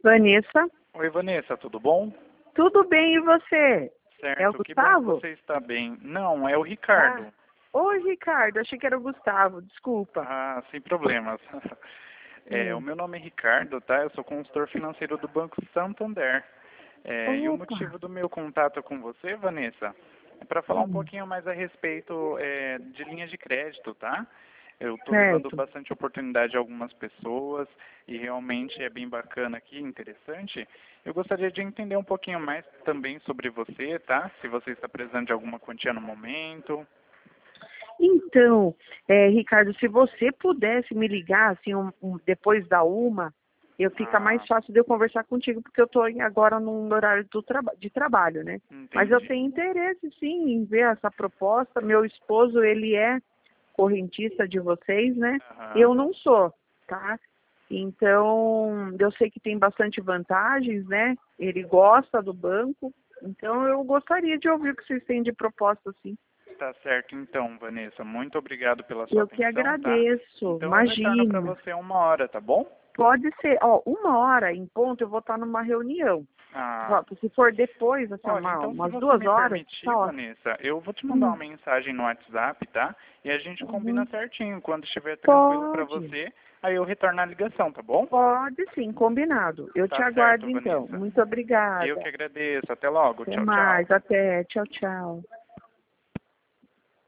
Vanessa, Oi, Vanessa, tudo bom? tudo bem e você? Certo, É o que bom que Gustavo? você está bem. Não, é o Ricardo. Oi, Ricardo, achei que era o Gustavo, desculpa. Ah, sem problemas. O meu nome é Ricardo, tá? Eu sou consultor financeiro do Banco Santander. E o Opa, motivo do meu contato com você, Vanessa, é para falar um pouquinho mais a respeito de linhas de crédito, tá? Eu estou levando certo. bastante oportunidade a algumas pessoas e realmente é bem bacana aqui, interessante. Eu gostaria de entender um pouquinho mais também sobre você, tá? Se você está precisando de alguma quantia no momento. Então, Ricardo, se você pudesse me ligar, assim, depois da fica mais Ah, fácil de eu conversar contigo, porque eu estou agora num horário de trabalho, né? Mas eu entendi. tenho interesse, sim, em ver essa proposta. Meu esposo, ele é correntista de vocês, né? Aham. Eu não sou, tá? Então, eu sei que tem bastante vantagens, né? Ele gosta do banco, então eu gostaria de ouvir o que vocês têm de proposta, sim. Tá certo então, Vanessa. Muito obrigado pela sua Eu que atenção, tá? agradeço, Então eu retorno para imagina. você 1 hora, tá bom? Pode ser, ó, 1 hora em ponto eu vou estar numa reunião. Ah, Ó, se for depois, assim, olha, então se umas você duas me horas, permitir, tá ótimo. Vanessa, eu vou te mandar uma Hum, mensagem no WhatsApp, tá? E a gente combina uhum. certinho. Quando estiver tranquilo para Pode, você, aí eu retorno a ligação, tá bom? pode sim, combinado. Eu te Tá certo, aguardo então. Vanessa. Muito Eu que obrigada. agradeço. Até logo. Até Tchau, tchau. mais, até, tchau, tchau.